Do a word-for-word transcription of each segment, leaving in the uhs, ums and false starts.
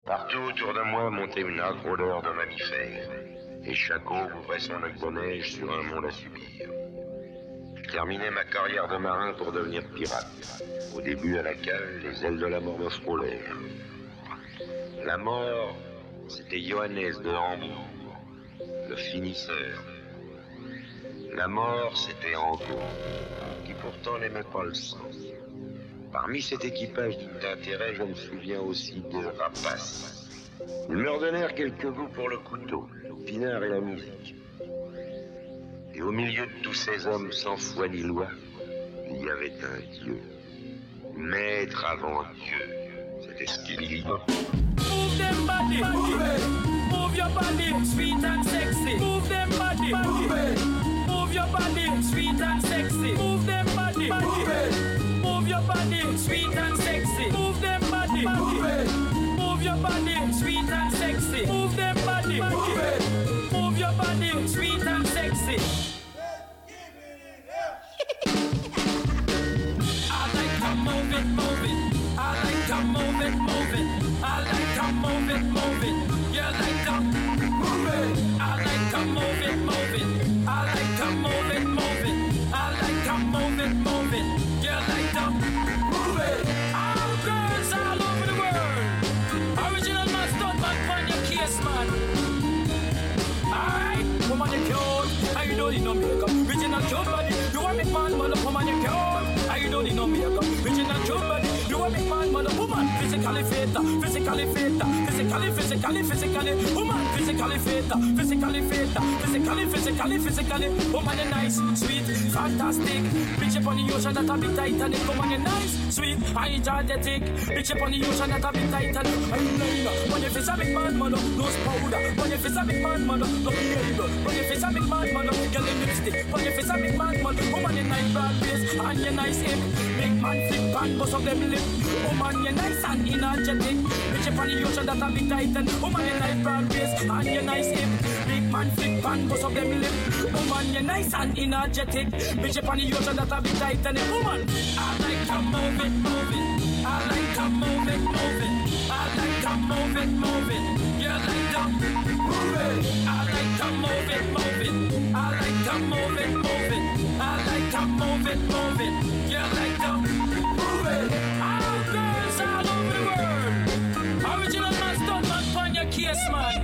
Partout autour de moi montait une âcre odeur de mammifères, et chaque eau ouvrait son lac de neige sur un monde à subir. Je terminais ma carrière de marin pour devenir pirate. Au début, à la cale, les ailes de la mort me frôlèrent. La mort, c'était Johannes de Hambourg, le finisseur. La mort, c'était Angot, qui pourtant n'aimait pas le sang. Parmi cet équipage digne d'intérêt, je me souviens aussi de Rapace. Ils me redonnèrent quelques goûts pour le couteau, le pinard et la musique. Et au milieu de tous ces hommes sans foi ni loi, il y avait un Dieu. Maître avant Dieu. C'était Skibidi Bop. Move them body, move it. Move your body, sweet and sexy. Move them body, move it. Move your body, sweet and sexy. Move them body, move it. Move your body, sweet and sexy. Move them body, move it. Move your body, sweet and sexy. Move them body, move it. Move your body, sweet and sexy. I like to move it, move it. I like to move it, move it. I like to move it, move it. You like to move it. I like to move it, move it. I like to move it, move it. I like to move it, move it. You like to move it. All girls all over the world. Original man, stunt man, pan your case, man. Alright, woman you cute. I don't need no makeup. Original cute body. You want me man, man, woman you cute. I don't need no makeup. Original cute body. You want me man, man, woman. Physically fit, physically fit, physically, physically, physically. Woman, physically fit, physically fit, physically, physically, physically. Woman you nice, sweet, fantastic. Bitch up on the ocean that a bit Titanic. Woman you nice, sweet, energetic. Bitch up on the ocean that a bit Titanic. Eyeliner, when you face a big man, man, nose powder. When you face a big man, man, no yellow. When you face a big man, man, girl in lipstick. When you face a big man, man, woman you nice broad face and you nice hip. Big man flip and bust up them lip. Woman you nice and energetic. Bitch up on the ocean that a bit Titan. Woman you nice broad face and you nice hip. Big man flip and bust up them lip. Woman you nice and energetic. Bitch up on the ocean that a bit Titan. Woman, I like to move it, move it. I like to move it, move it. I like to move it, move it. You like to move it. I like to move it, move it. I like to move it, move it. I like to move it, move it. You like to move it. All girls all over the world. Original man, stunt man, pan your case,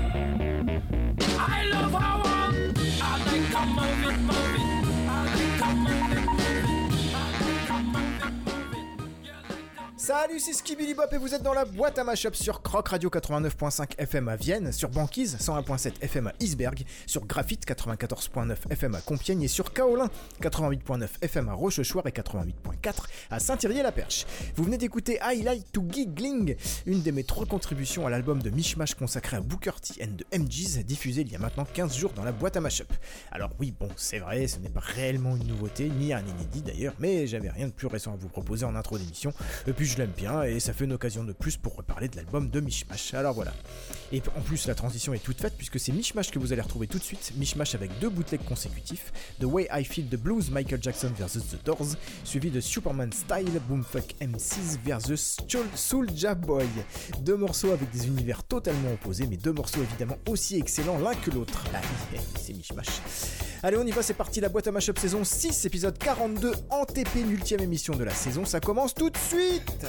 man. I love how I like to move it, move it. I like to move it, move it. I like to move it, move it. You like to... Salut, c'est Skibidi Bop et vous êtes dans la boîte à mashup sur Croc Radio quatre-vingt-neuf point cinq F M à Vienne, sur Banquise cent un point sept F M à Isberg, sur Graphite quatre-vingt-quatorze point neuf F M à Compiègne et sur Kaolin quatre-vingt-huit point neuf F M à Rochechouart et quatre-vingt-huit point quatre à Saint-Thierry-la-Perche. Vous venez d'écouter I Like to Giggling, une de mes trois contributions à l'album de Mishmash consacré à Booker T and the M Gs, diffusé il y a maintenant quinze jours dans la boîte à mashup. Alors oui, bon, c'est vrai, ce n'est pas réellement une nouveauté, ni un inédit d'ailleurs, mais j'avais rien de plus récent à vous proposer en intro d'émission, et puis je l'aime bien, et ça fait une occasion de plus pour reparler de l'album de Mishmash. Alors voilà. Et en plus, la transition est toute faite, puisque c'est Mishmash que vous allez retrouver tout de suite, Mishmash avec deux bootlegs consécutifs, The Way I Feel the Blues, Michael Jackson versus The Doors, suivi de Superman Style, Boomfuck M six versus Soulja Boy. Deux morceaux avec des univers totalement opposés, mais deux morceaux évidemment aussi excellents l'un que l'autre. Ah, c'est Mishmash. Allez, on y va, c'est parti, la boîte à mashup saison six, épisode quarante-deux, en T P, l'ultième émission de la saison, ça commence tout de suite.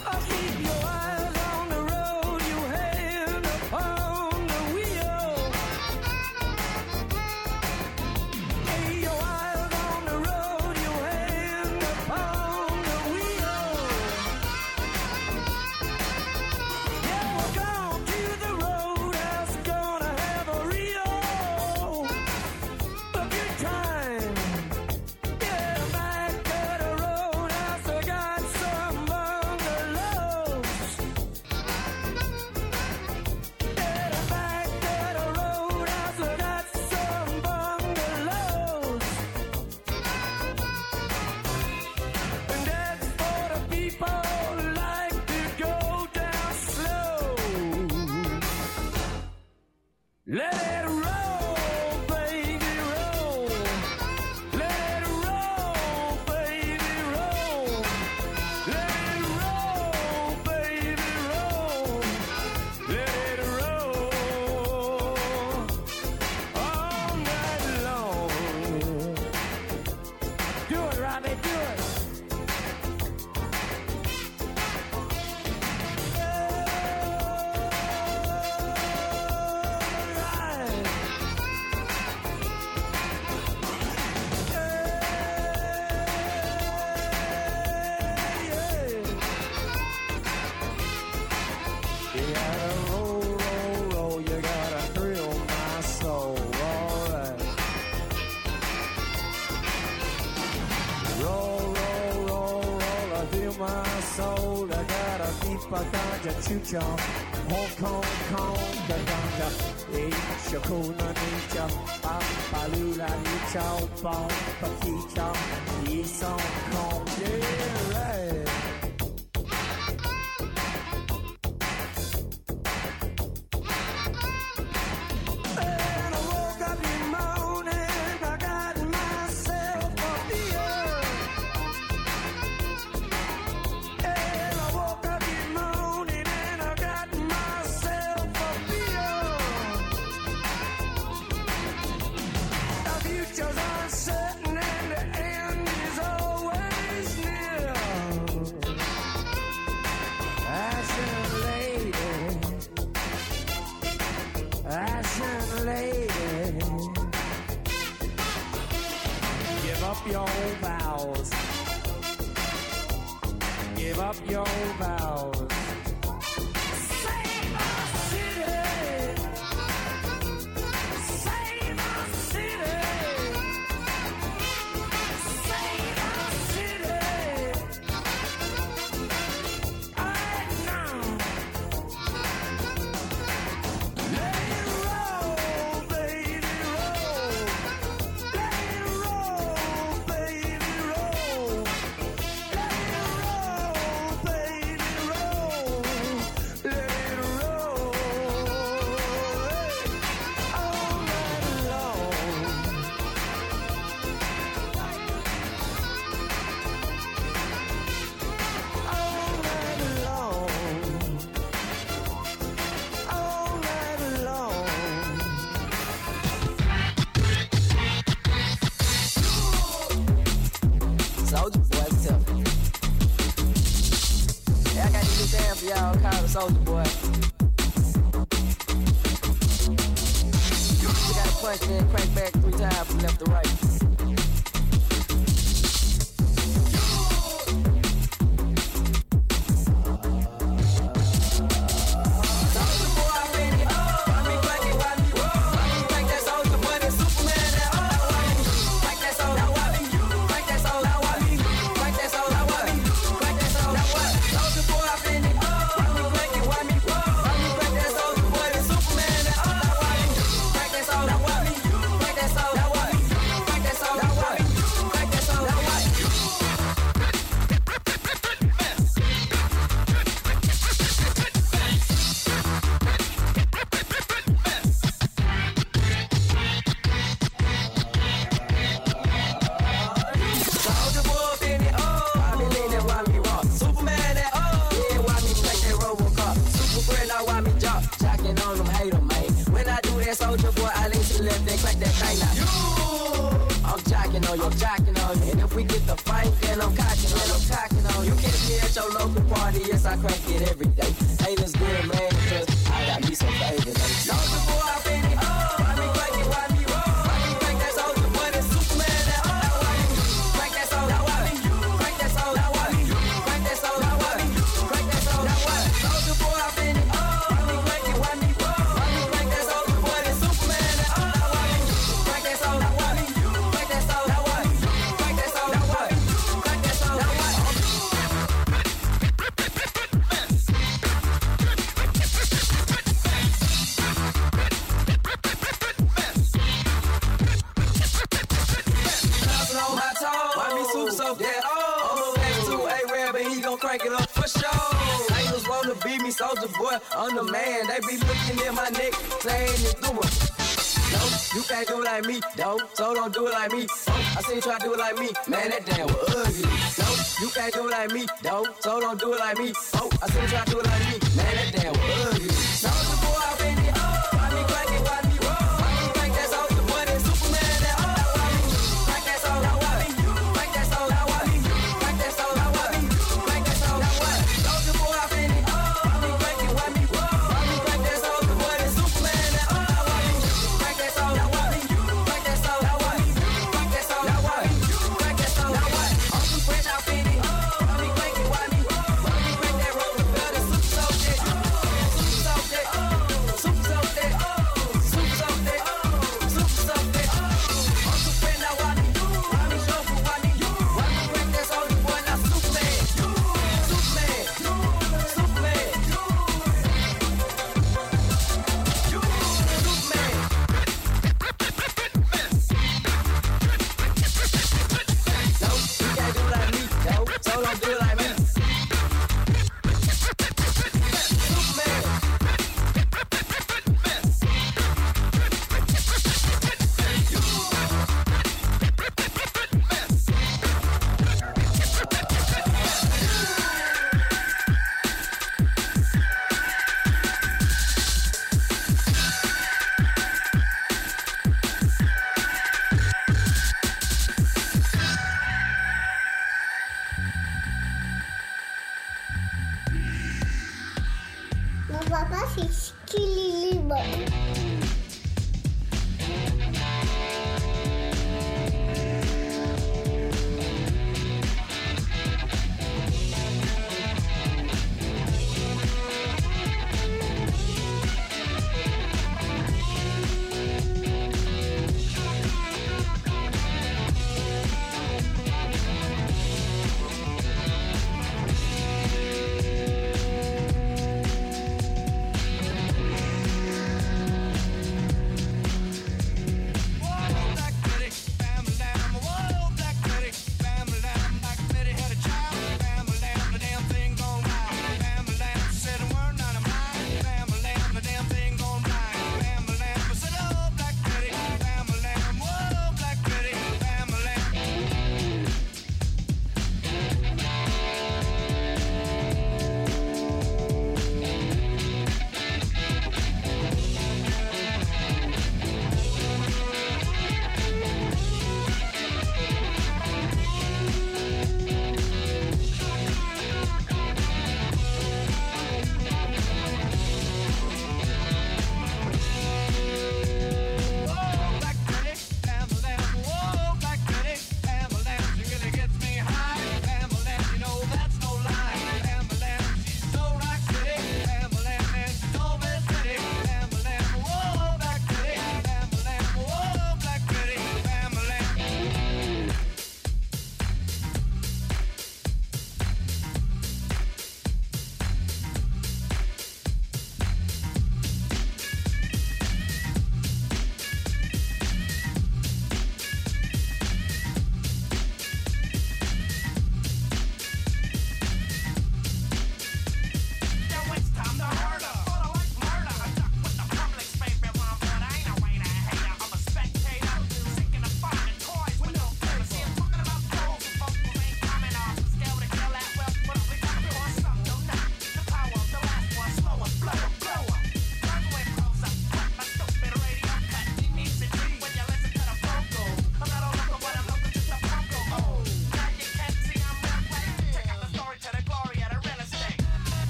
Let it ganja chucha, Hong Kong Kong the ganja, eh shakuna nicha, papalula nicha, bom pakicha, isong kong yeah right. Your vows. Give up your vows. Save our city. Save our city. Save our city. Right now. Let it roll, baby, roll. Let it roll. Y'all call the Soldier Boy. You gotta punch then crank back three times from left to right. I'm the man, they be looking in my neck, saying you do it. No, you can't do it like me, though, so don't do it like me. Oh, I see you try to do it like me, man, that damn was ugly. No, you can't do it like me, though, so don't do it like me. Oh, I see you try to do it like me, man, that damn was ugly. Soulja Boy, I been it, oh, why me crank it, why me roll? Why me crank that Soulja Boy, that Superman, that oh, why me crank that soul, why me crank that soul, why me crank that soul, why me crank that soul, why Soulja Boy, I been it, oh, why me crank it, why me roll? Why me crank that Soulja Boy, that Superman, that oh, why me crank that soul, why me crank that soul, why me crank that soul, why me crank that soul, why I'm too fresh, I been it, oh, why me crank it, why me why me crank that roll, the super soul shit.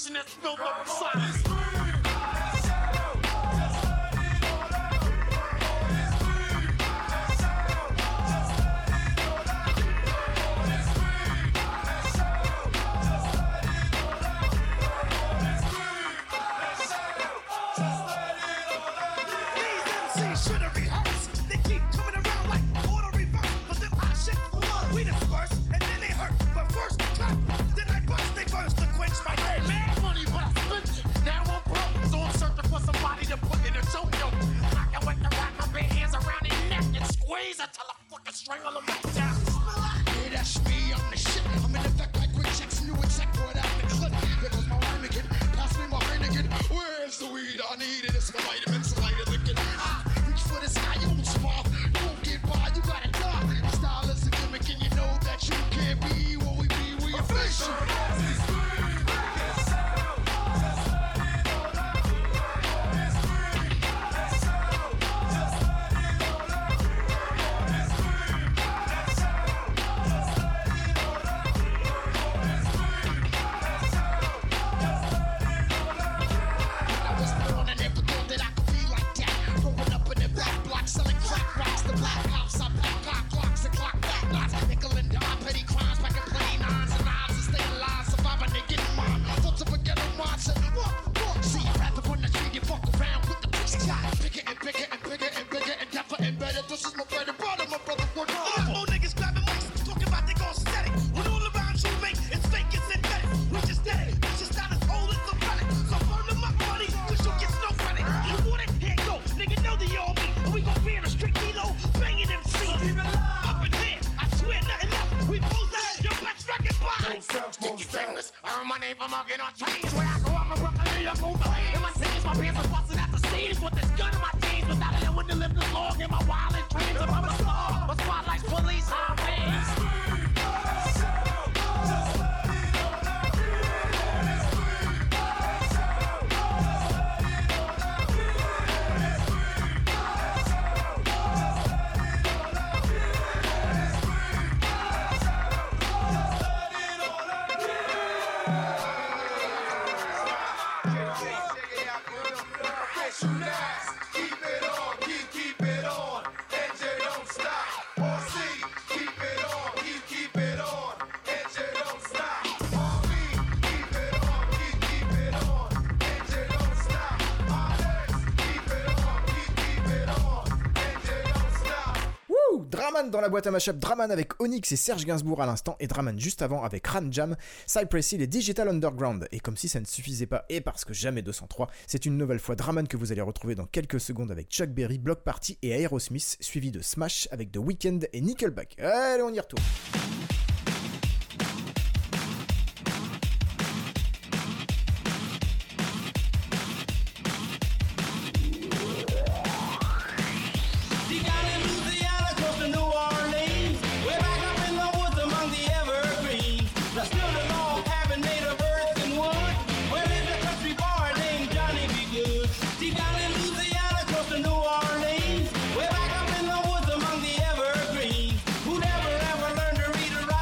nation that's built up of silence. Strangle them down. Yeah, that's me, I'm the shit. I'm in effect like Rick Jackson, you exact word out the clip. There goes my rhyme again, pass me my Heineken. Where's the weed? I need it, it's my vitamins, lighter liquid. Ah, reach for the sky, you won't smile. You won't get by, you gotta die. Your style is a gimmick and you know that you can't be what we be, we official. This is my bread and butter, my brother work hard. Old niggas grabbing mics, talking about they gon' set it. When all the rhymes you make, it's fake, it's synthetic. We just dead it, it's just not as old as the relic. So burn them up, buddy, cause you get no credit. You want it? Here you go, nigga know the all me. And we gon' be in a street kilo, banging them seeds. Up in here, I swear nothing else. We both that, your best record buy. Sticky fingers, earn my name from mugging on trains. Where I go up, I'm Brooklyn, New York, Mumbai. In my cities, my pants are busting at the seams. With this gun in my jeans, without it, I wouldn't live this long in my wildest dreams. I'm a star, but spotlights, police, highways. Draman dans la boîte à mashup, Draman avec Onyx et Serge Gainsbourg à l'instant, et Draman juste avant avec Ran Jam, Cypress Hill et Digital Underground. Et comme si ça ne suffisait pas, et parce que jamais deux cent trois, c'est une nouvelle fois Draman que vous allez retrouver dans quelques secondes avec Chuck Berry, Block Party et Aerosmith, suivi de Smash avec The Weeknd et Nickelback. Allez, on y retourne. Way back up in the woods among the evergreens. Who'd ever, ever learn to read or write?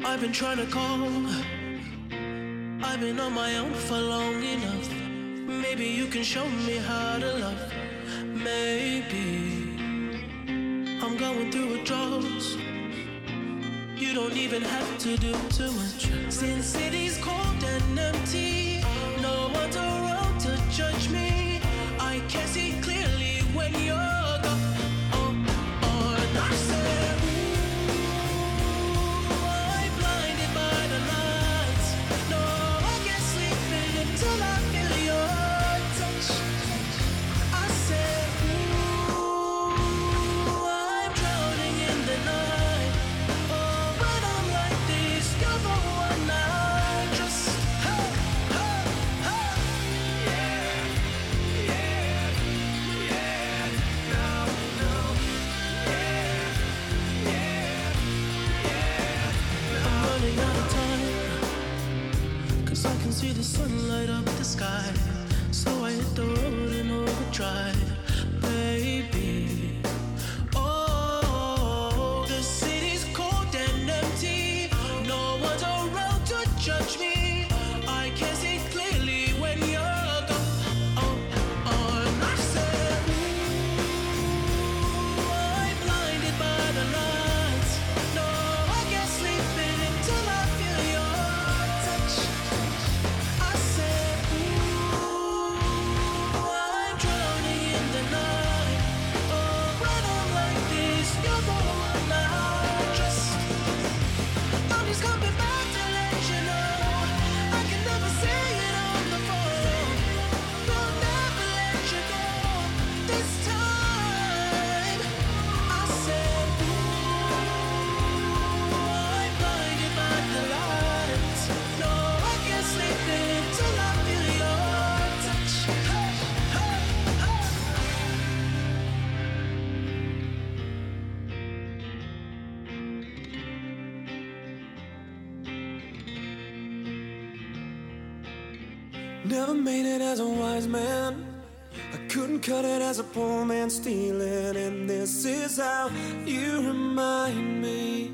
I've been trying to call. I've been on my own for long enough. Maybe you can show me how to love. Maybe I'm going through withdrawals. You don't even have to do too much. Since city's cold and empty, no one's around to judge me. I can see clearly when you're gone. Oh, oh, and I said, ooh, I'm blinded by the lights. No, I can't sleep until I feel your touch. I said, ooh, I'm drowning in the night. Oh, when I'm like this, you're the one I just, hey, hey, hey. Yeah, yeah, yeah, no, no, yeah, yeah, yeah. I'm running out of time, 'cause I can see the sun light up the sky. So I hit the road in overdrive, baby. Oh, the city's cold and empty. No one's around to judge me. I can see clearly when you're gone. Oh, oh, and I said, ooh, I'm blinded by the lights. No, I can't sleep until I feel your touch. I said, ooh, I'm drowning in the night. Oh, when I'm like this, you're the one I trust. I'm just coming back to let you know I can never say it on the phone. Will never let you go this time. I said, ooh, I'm blinded by the lights. No, I can't sleep until I feel your touch. Hey, hey, hey. Never made it as a wise man. I couldn't cut it as a poor man stealing. And this is how you remind me.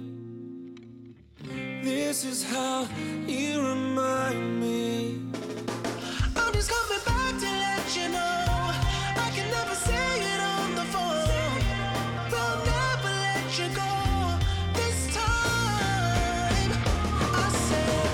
This is how you remind me. I'm just coming back to let you know I can never say it on the phone. Will never let you go this time. I said,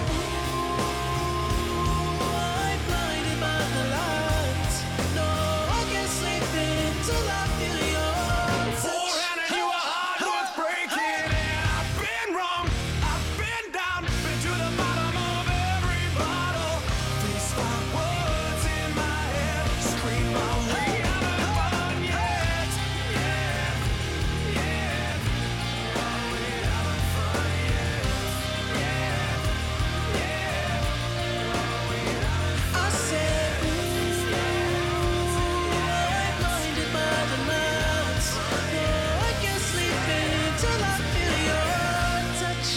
ooh, I'm blinded by the lights. No, I can't sleep until I feel your touch. You a heart worth breaking, and I've been wrong, I've been down, been to the bottom of every bottle. These five words in my head scream out, we haven't fun yet. Yeah, yeah, oh, we haven't fun yet. Yeah, yeah, oh, we haven't fun. I said, ooh, I'm blinded by the lights. No, I can't sleep until I feel your touch.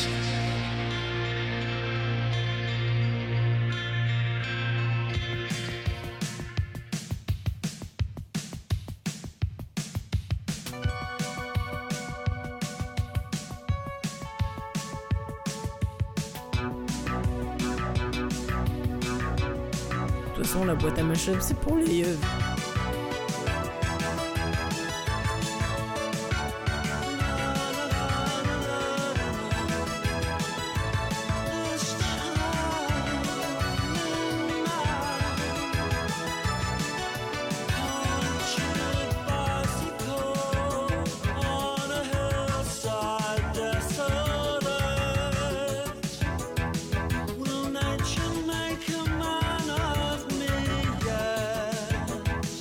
De toute façon, la boîte à mashup, c'est pour les yeux. Will nature make a man of me? Yeah.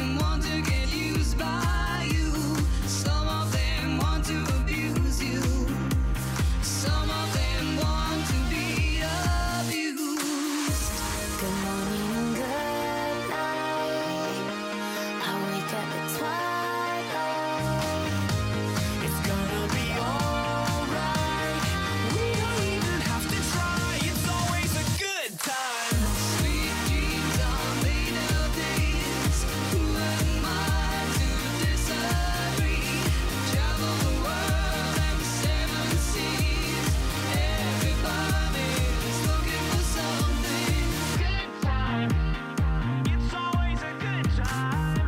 them want to get used by you. Some of them want to abuse you. Some of them want to be abused. Good morning, good night. I wake up at twilight. It's gonna be alright. We don't even have to try. It's always a good time. Sweet dreams are made of this. Who am I to disagree? Travel the world and seven seas. Everybody's looking for something. Good time. It's always a good time.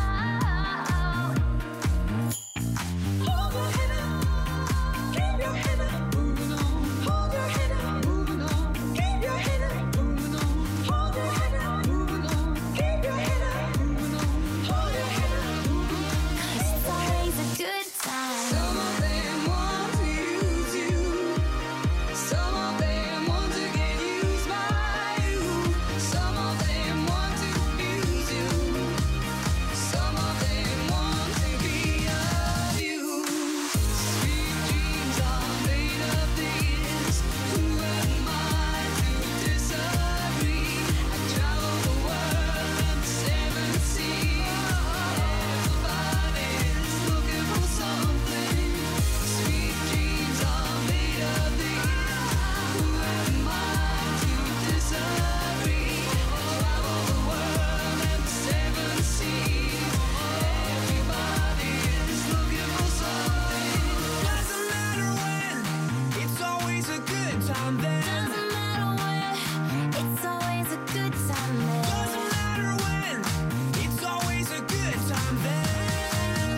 Hold your head up. Keep your head up. Moving on. Hold your head up. Moving on. Keep your head up. Moving on. Hold your head up. Moving on. Keep your head up. Moving on. Hold your head up. Moving on. 'Cause it's always a good time. Some of them want to use you. Some of them want to get used by you. Some of them want to abuse you. Some of them want to be abused. Sweet dreams are made of this. Who am I to disagree? I travel the world and seven seas. Everybody's looking for something. Sweet dreams are made of this. Who am I to disagree? I travel the world and seven seas. Everybody's looking for something. Doesn't matter when, it's always a good time then. Doesn't matter when, it's always a good time then. Doesn't matter when, it's always a good time then.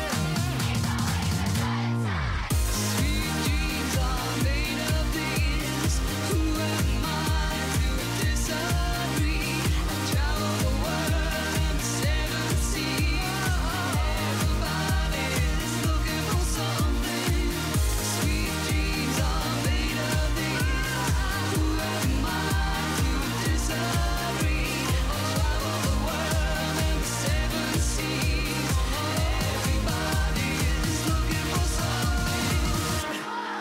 Sweet dreams are made of this. Who am I to disagree? I travel the world and seven seas. Everybody's looking for something. Sweet dreams are made of this. Who am I to disagree? I travel the world and seven seas. Everybody's looking for something.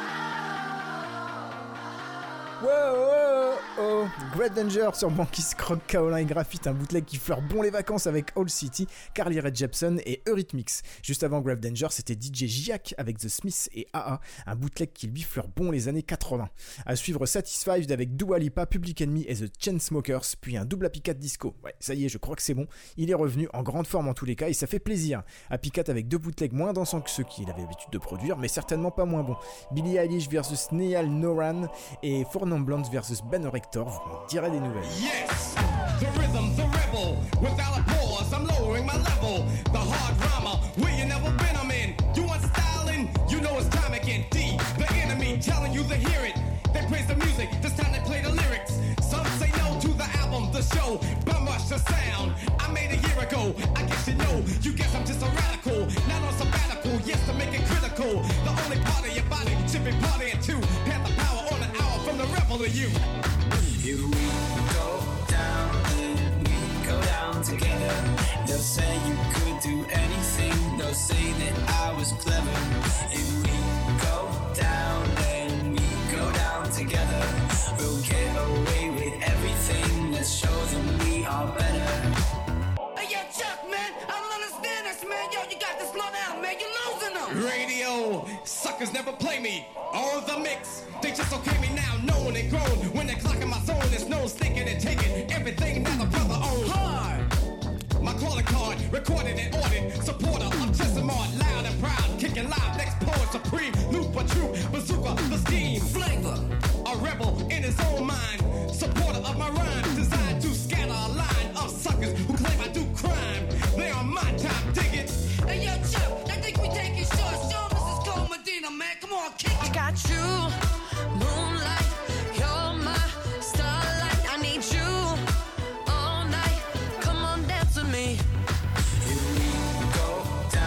Wow, oh, oh. Great Danger sur Banquis, Croc, Kaolin et Graphite, un bootleg qui fleure bon les vacances avec Old City, Carly Rae Jepsen et Eurythmics. Juste avant Great Danger, c'était D J Giac avec The Smiths et A A, un bootleg qui lui fleure bon les années quatre-vingts. À suivre Satisfied avec Dua Lipa, Public Enemy et The Chainsmokers, puis un double Happy Cat disco. Ouais, ça y est, je crois que c'est bon. Il est revenu en grande forme en tous les cas et ça fait plaisir. Happy Cat avec deux bootlegs moins dansants que ceux qu'il avait l'habitude de produire, mais certainement pas moins bons. Billie Eilish versus Niall Noran et Four Non Blondes versus Ben Rector, vous m'en direz des nouvelles. Yes, the rhythm, the rebel. Without a pause, I'm lowering my level. The hard drama, where you never been, I'm in. You want styling? You know it's time again. D, the enemy, telling you to hear it. They praise the music, this time they play the lyrics. Some say no to the album, the show, bum rush the sound. I made a year ago, I guess you know. You guess I'm just a radical, not on sabbatical. Yes, to make it critical. The only part of your body should be partying too. Panther power on an hour from the rebel to you. Here we go down, and we go down together. They'll say you could do anything. They'll say that I was clever. If we go down, then we go down together. We'll get away with everything. Let's show them we are better. Hey, yo, Chuck, man, I don't understand this, man. Yo, you got this blown out, man. You're losing them. Radio, suckers never play me. All the mix, they just okay me now, known and grown. When they're clocking my zone, it's no stinking and taking everything that the brother owns. Hard. My calling card, recorded and ordered. Supporter of Tessamart, loud and proud. Kicking live, next poet supreme. Looper, true, bazooka, the scheme. Flavor, a rebel in his own mind. Supporter of my rhyme, designed to scatter a line of suckers who claim I do crime. They are my time, dig it. Hey, yo, Chuck, I think we take it short. Show Missus Cole Medina, man. Come on, kick it. I got you, moonlight. You're my starlight. I need you all night. Come on, dance with me. Here we go down.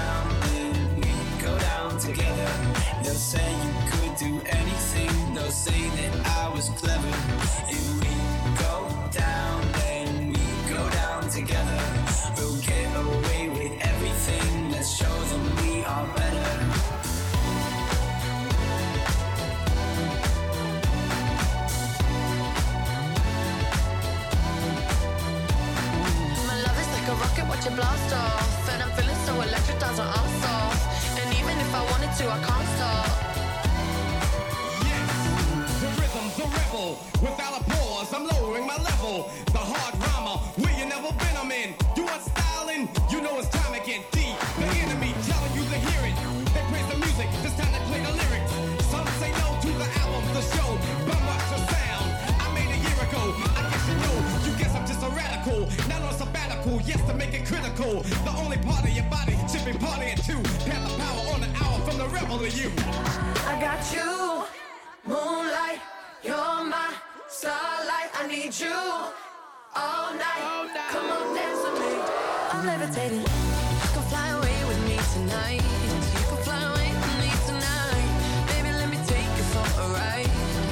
off. And I'm feeling so electric, doesn't ask off. And even if I wanted to, I can't stop. Yes, the rhythm's a rebel. Without a pause, I'm lowering my level. The hard rhymer, where you never been, I'm in. You want styling? You know it's time again. D, the enemy, telling you to hear it. They praise the music, this time they play the lyrics. Some say no to the album, the show. But watch the sound, I made a year ago. I guess you know, you guess I'm just a radical. Not on sabbatical, yes, to make it critical. The only part of your body should be partying too. Pass the power on the hour from the rebel to you. I got you, moonlight, you're my starlight. I need you all night. All night. Come on, dance with me. I'm levitating. You can fly away with me tonight. You can fly away with me tonight. Baby, let me take you for a ride.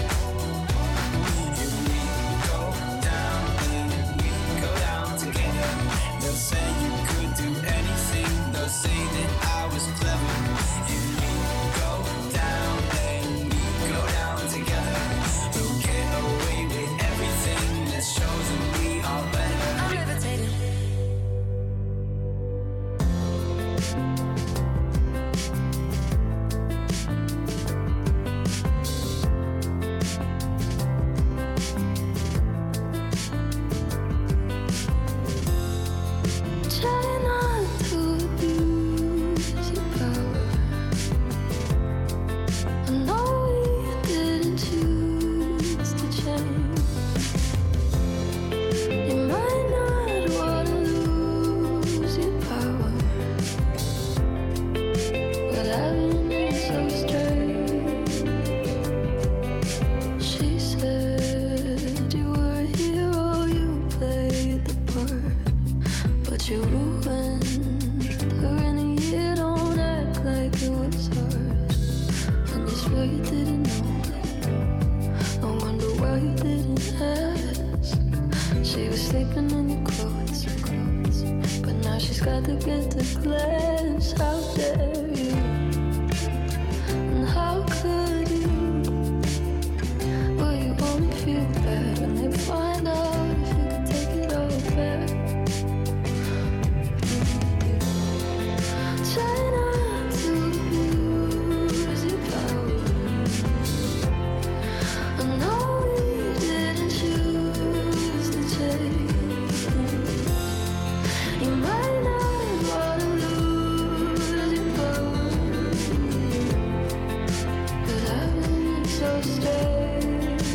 If we go down, then we go down together. They'll say you could do anything. They'll say that I was clever. If we go down, then we go down together. We'll get away with everything that shows that we are better. I'm levitating. Try not to abuse your power. I know you didn't choose to change. You might not wanna lose your power, but having it so strange. She said you were a hero, you played the part. But you ruined her in a year, don't act like it was hard. And you swear you didn't know. I wonder why you didn't ask. She was sleeping in your clothes, but now she's got to get the glance. How dare you? And how could you? Will you only feel bad when they find out if you could take it all back? Try not to abuse your power. I know you didn't choose to change. You might not wanna lose your power, but having it so strange.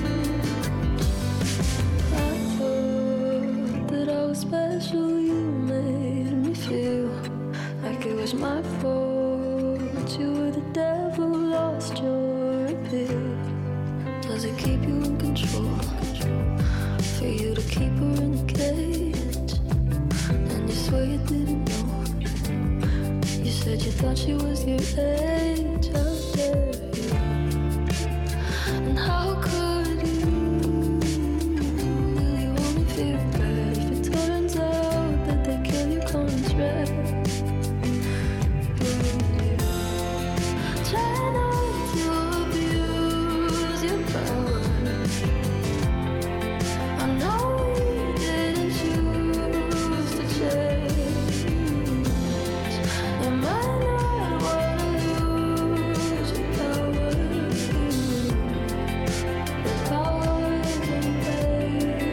I thought that I was special. You made me feel like it was my fault. You were the devil, lost your appeal. Does it keep you in control? For you to keep her in a cage? And you swear you didn't know. You said you thought she was your age. How dare you? And how could you? Will you only feel bad if it turns out that they kill your contract? Try not to abuse your power. I know you didn't choose to change. You might not wanna lose your power. The power is in vain.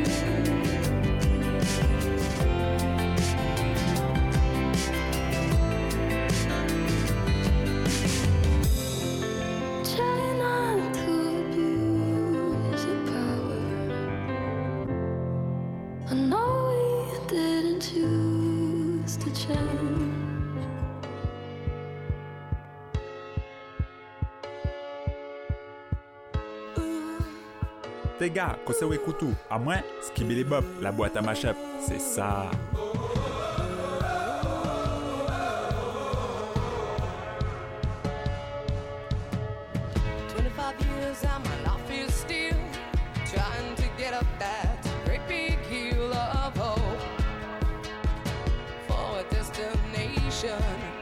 Try not to abuse your power. I know you didn't choose to change. T'es gars, kosewe koutou. À moins, skibili bop, la boîte à mashup. C'est ça. twenty-five years and my life is still trying to get up that great big hill of hope for a destination.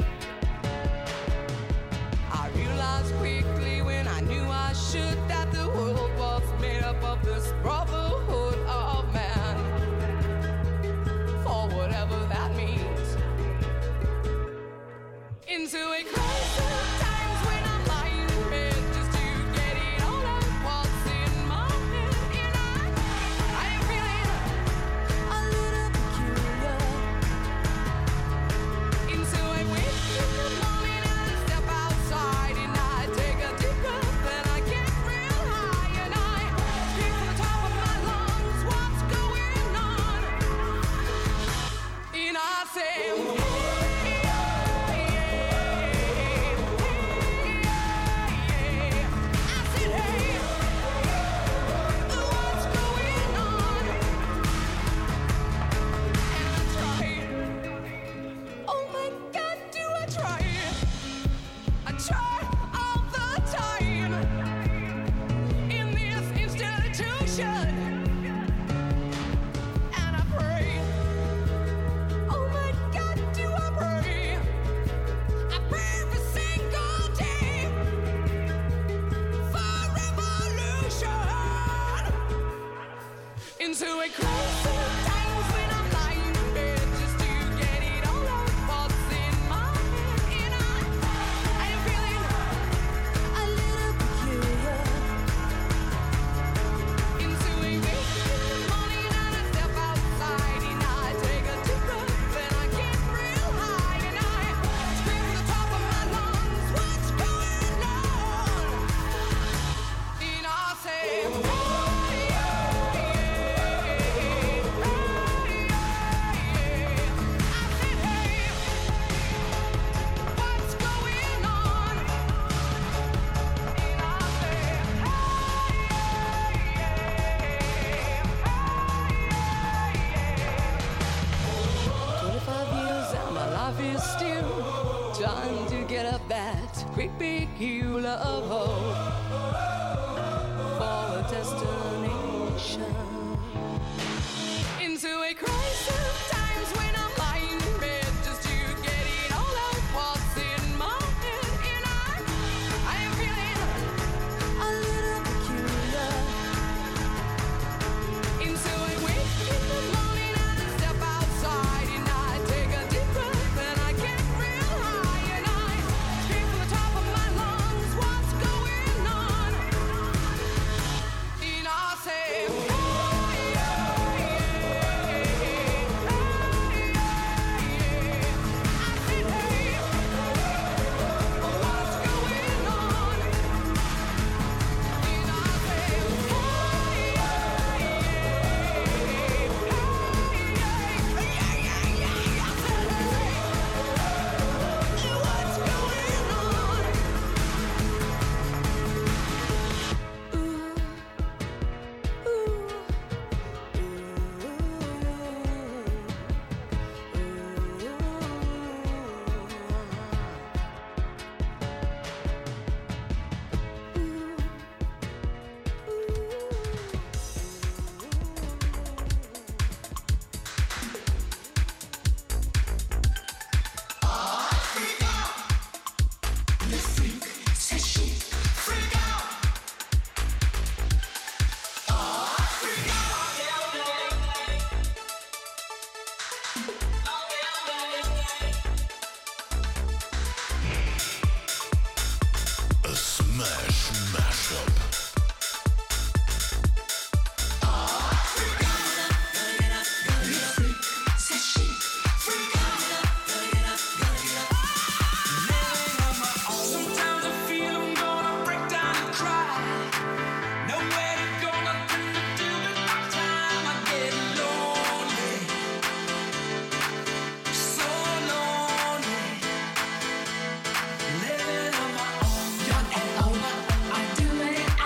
I realized quickly when I knew I should that the world was made up of this brotherhood of man, for whatever that means. if you're still trying to get up that great big hill of hope for a destination. Into a crisis, times when I'm lying in bed just to get it all out what's in my head. And I, I am feeling a little peculiar. And so I wake in the morning and I step outside and I take a deep breath and I get real high and I scream from the top of my lungs, what's going on? And I say, Living on my own, young and old. I do it.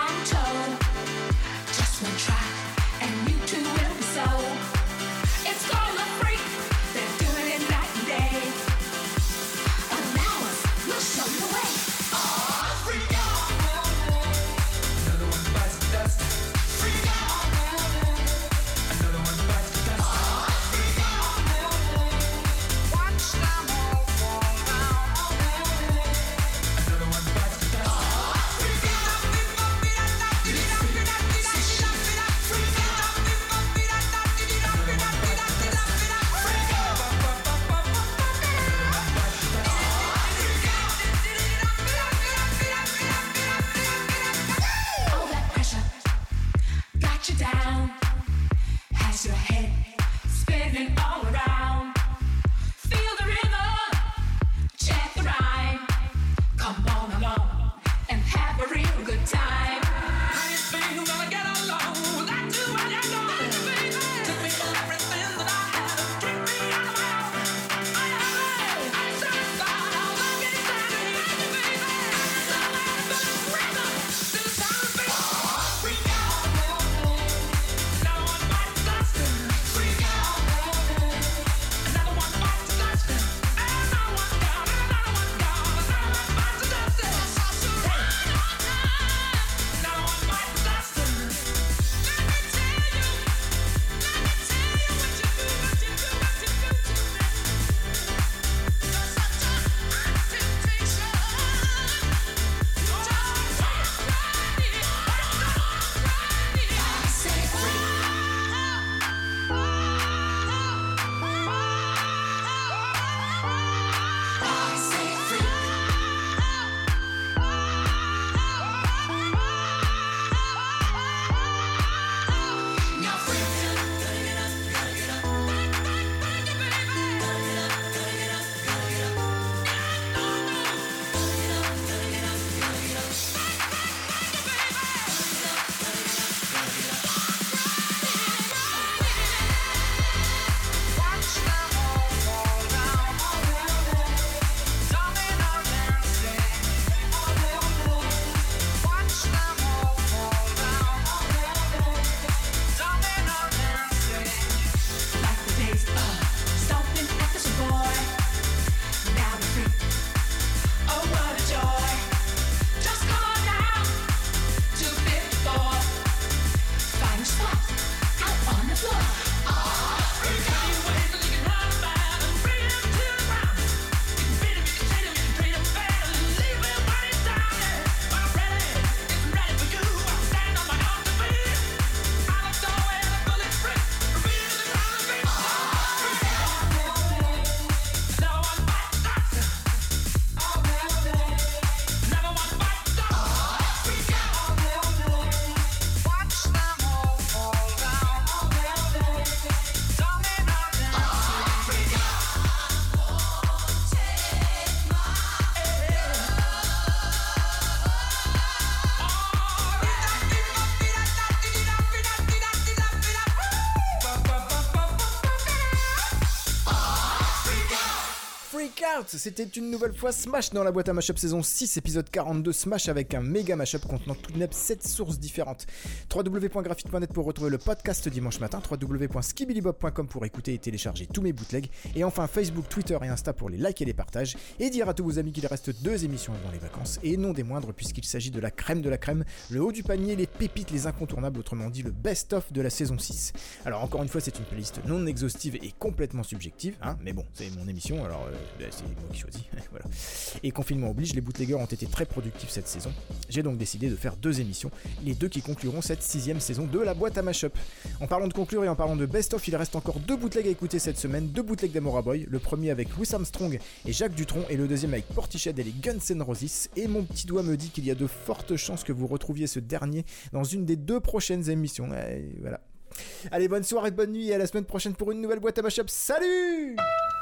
Out. C'était une nouvelle fois Smash dans la boîte à mashup saison six, épisode quarante-deux. Smash avec un méga mashup contenant tout de même sept sources différentes. w w w point graphite point net pour retrouver le podcast dimanche matin. w w w point skibidibop point com pour écouter et télécharger tous mes bootlegs. Et enfin Facebook, Twitter et Insta pour les likes et les partages. Et dire à tous vos amis qu'il reste deux émissions avant les vacances. Et non des moindres puisqu'il s'agit de la crème de la crème, le haut du panier, les pépites, les incontournables, autrement dit le best-of de la saison six. Alors encore une fois, c'est une playlist non exhaustive et complètement subjective, hein, mais bon, c'est mon émission, alors euh, bah, c'est moi qui choisis. Voilà. Et confinement oblige, les bootleggers ont été très productifs cette saison. J'ai donc décidé de faire deux émissions, les deux qui concluront cette sixième saison de la boîte à mashup. En parlant de conclure et en parlant de best-of, il reste encore deux bootlegs à écouter cette semaine, deux bootlegs d'Amora Boy, le premier avec Louis Armstrong et Jacques Dutronc, et le deuxième avec Portiched et les Guns N' Roses. Et mon petit doigt me dit qu'il y a de fortes chances que vous retrouviez ce dernier dans une des deux prochaines émissions. Et voilà. Allez, bonne soirée, bonne nuit et à la semaine prochaine pour une nouvelle boîte à mashup. Salut!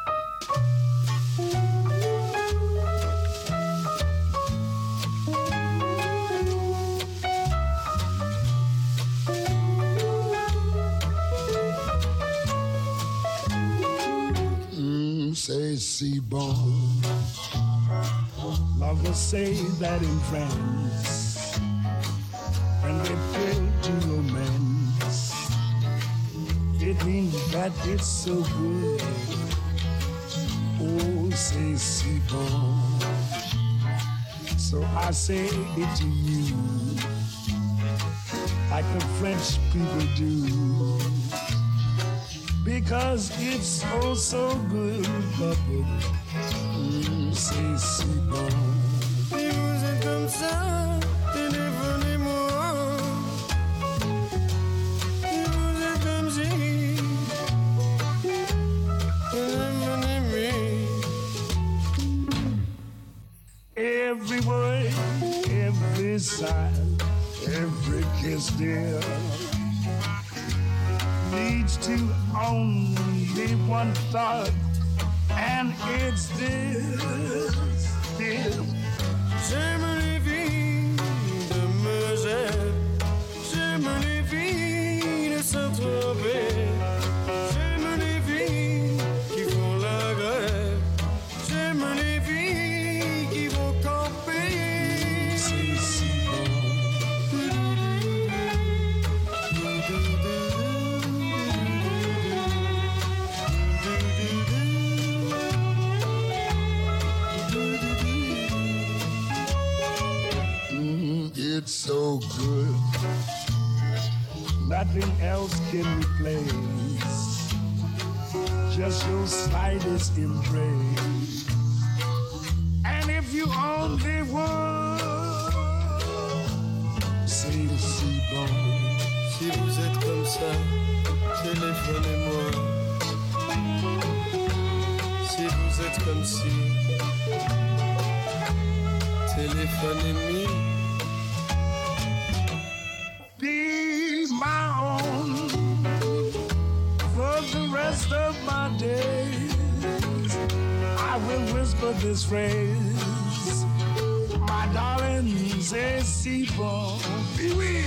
Mm, say C-Bon. Lovers say that in France, when they feel to romance, it means that it's so good. Oh, say C-Bon. So I say it to you, like the French people do, because it's oh so good, Papa. Mm, say C-Bon. Si vous êtes comme ça, téléphonez-moi. Si vous êtes comme si, téléphonez-moi. Every word, every sigh, every kiss, dear, leads to only one thought, and it's this, this. J'aime les filles de Megève, j'aime les filles de Saint-Tropez, j'aime les filles qui font la grève, j'aime les filles qui vont camper. C'est si it's so good, nothing else can replace just your slightest embrace. And if you only would say C-Bon. Si vous êtes comme ça, téléphonez-moi. Si vous êtes comme si, téléphonez-moi. Be my own for the rest of my days. I will whisper this phrase, my darling, say C-Bon. Pee-wee.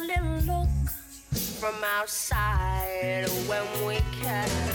little look from outside when we catch.